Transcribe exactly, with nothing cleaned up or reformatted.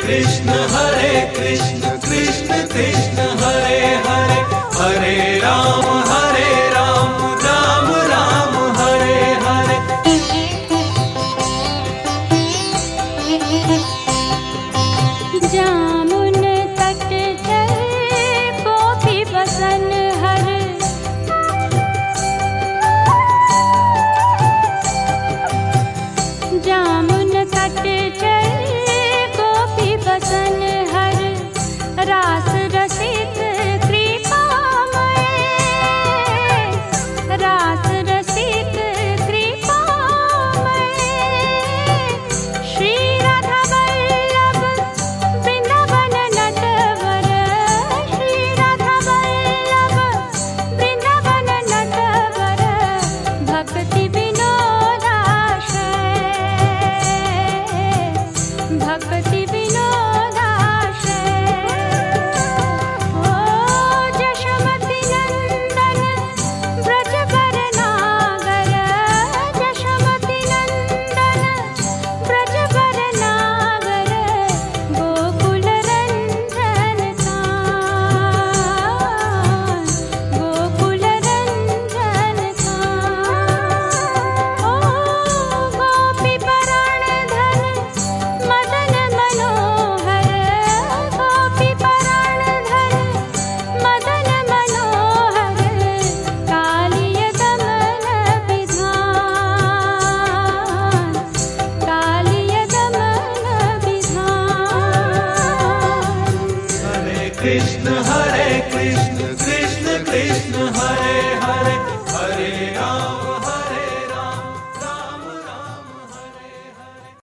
कृष्ण हरे कृष्ण कृष्ण कृष्ण हरे हरे, हरे राम हरे राम राम राम हरे हरे। जामुन तट चल गोपी बसन हर, जामुन तट चल गोपी बसन हर, रास रसिक कृपामय, रास रसिक कृपामय, श्री राधा वल्लभ वृंदावन नटवर, श्री राधा वल्लभ वृंदावन नटवर, भक्ति विनोदाशय, भक्ति विनोदाशय। ओ जशमति नंदन ब्रजवर नागर, जशमति नंदन ब्रजवर नागर, गोकुल रंजन कान, गोकुल रंजन कान। ओ गोपी पराण धन मदन मनोहर, गोपी पराण धन मदन मनोहर, कालिय दमन विधान, कालिय दमन विधान। हरे कृष्ण हरे